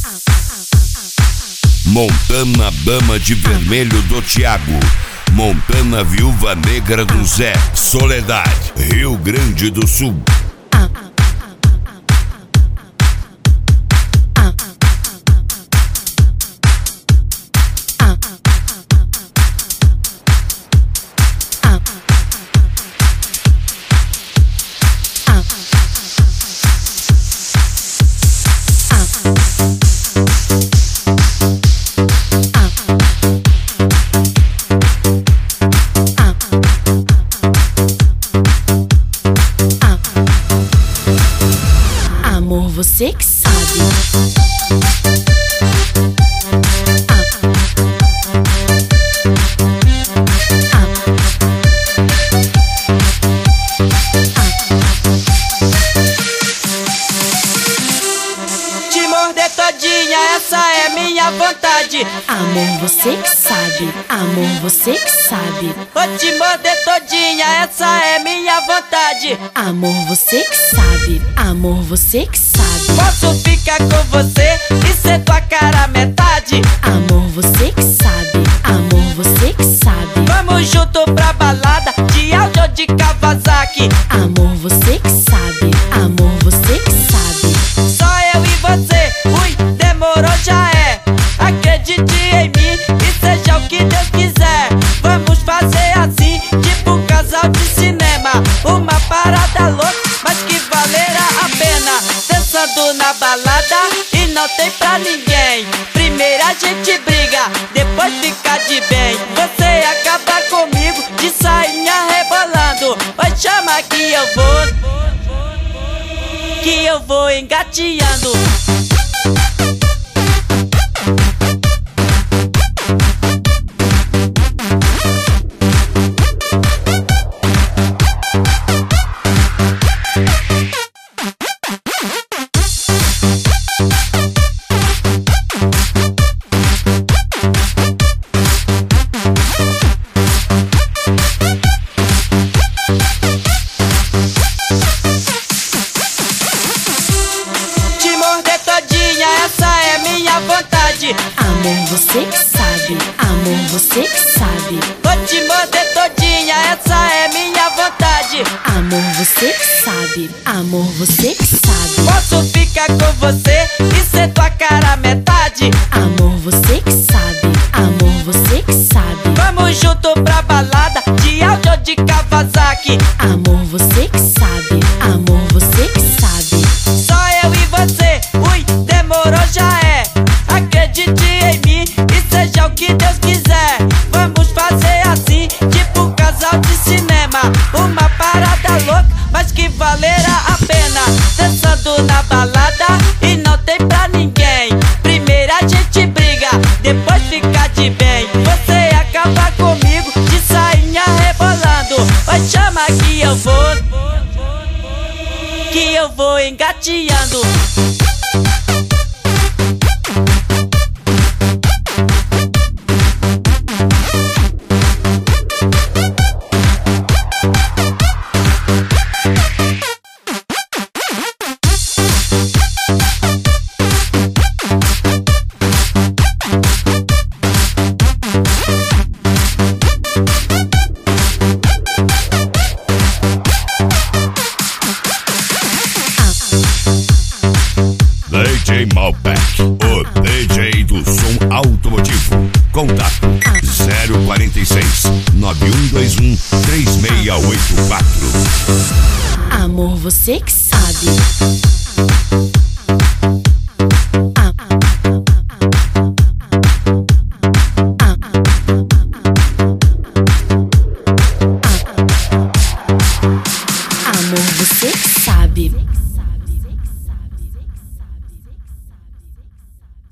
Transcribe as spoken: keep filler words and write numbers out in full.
Montana Dama de Vermelho do Thiago, Montana Viúva Negra do Zé, Soledade, Rio Grande do Sul. Amor, você que sabe. Te morder todinha, essa é minha vontade. Amor, você que sabe. Amor, você que sabe. Vou te morder todinha, essa é minha vontade. Amor, você que sabe. Amor, você que sabe. Posso ficar com você e ser tua cara metade. Amor, você que sabe. Amor, você que sabe. Vamos junto pra balada de áudio de Kawasaki. Amor, você que sabe. Amor, você que sabe. Só eu e você, ui, demorou já é. Acredite em mim e seja o que Deus quiser. Vamos fazer assim, tipo um casal de cinema. Uma parada louca, mas que valerá a pena. Dançando na balada e não tem pra ninguém. Primeiro a gente briga, depois fica de bem. Você acaba comigo de sainha rebolando. Oi, chama que eu vou, que eu vou engateando. Essa é minha vontade. Amor, você que sabe. Amor, você que sabe. Vou te morder todinha, essa é minha vontade. Amor, você que sabe. Amor, você que sabe. Posso ficar com você e ser tua cara metade. Amor, você que sabe. Amor, você que sabe. Vamos junto pra balada de áudio de Kawasaki. Amor, você que sabe. Amor, você que sabe. Só eu e você, ui, demorou já é. Acredite em mim e seja o que Deus quiser. Vamos fazer assim, tipo um casal de cinema. Uma parada louca, mas que valerá a pena. Dançando na balada e não tem pra ninguém. Primeiro a gente briga, depois fica de bem. Você acaba comigo de sainha rebolando. Oi, chama que eu vou, que eu vou engateando. D J Malbec, o D J do som automotivo. Contato zero quarenta e seis, nove um dois um, três seis oito quatro. Amor, você que sabe.